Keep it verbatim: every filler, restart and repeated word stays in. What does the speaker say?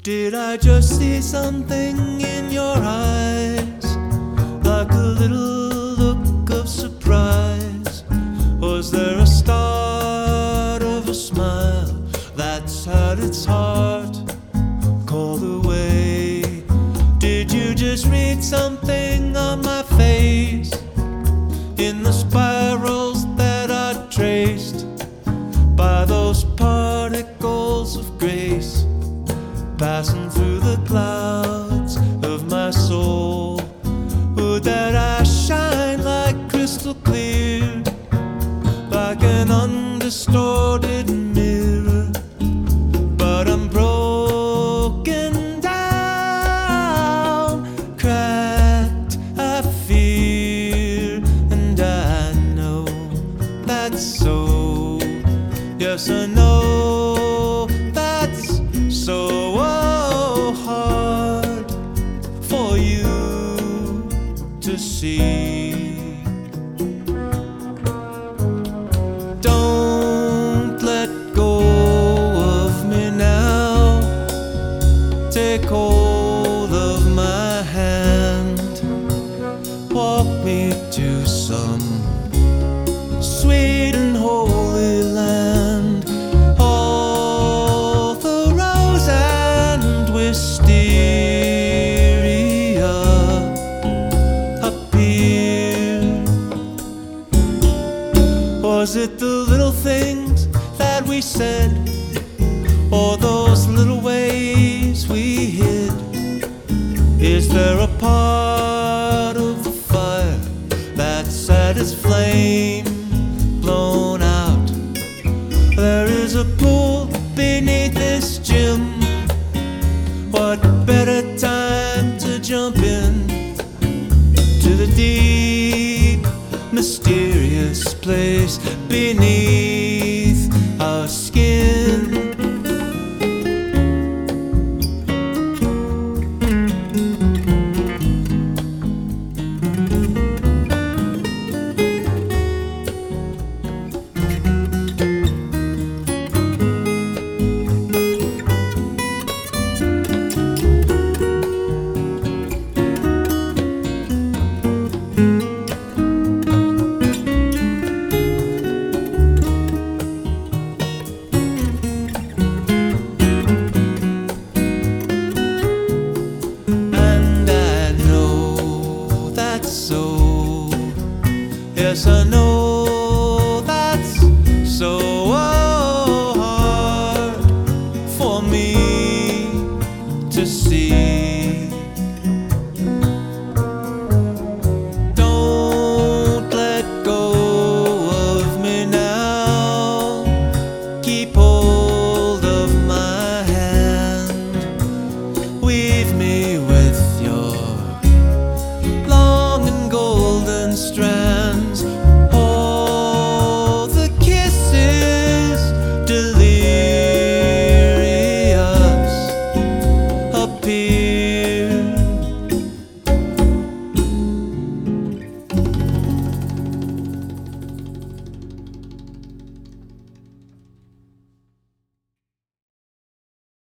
Did I just see something in your eyes, like a little look of surprise? Was there a start of a smile that's had its heart called away? Did you just read something on my face, in the spirals that I traced by those particles of grace, passing through the clouds of my soul? Would that I shine like crystal clear, like an undistorted mirror? But I'm broken down, cracked, I fear, and I know that's so. Yes, I know that's so hard for you to see. Don't let go of me now. Take hold of my hand. Walk me to some sweet and holy land. All the rose and wisteria appear. Was it the little things that we said, or those little ways we hid? Is there a part of the fire that's had its flame blown out? There is a pool beneath this gym. What better time to jump in to the deep, mysterious place beneath our skin? So, yes, I know that's so hard for me to see. Don't let go of me now. Keep holding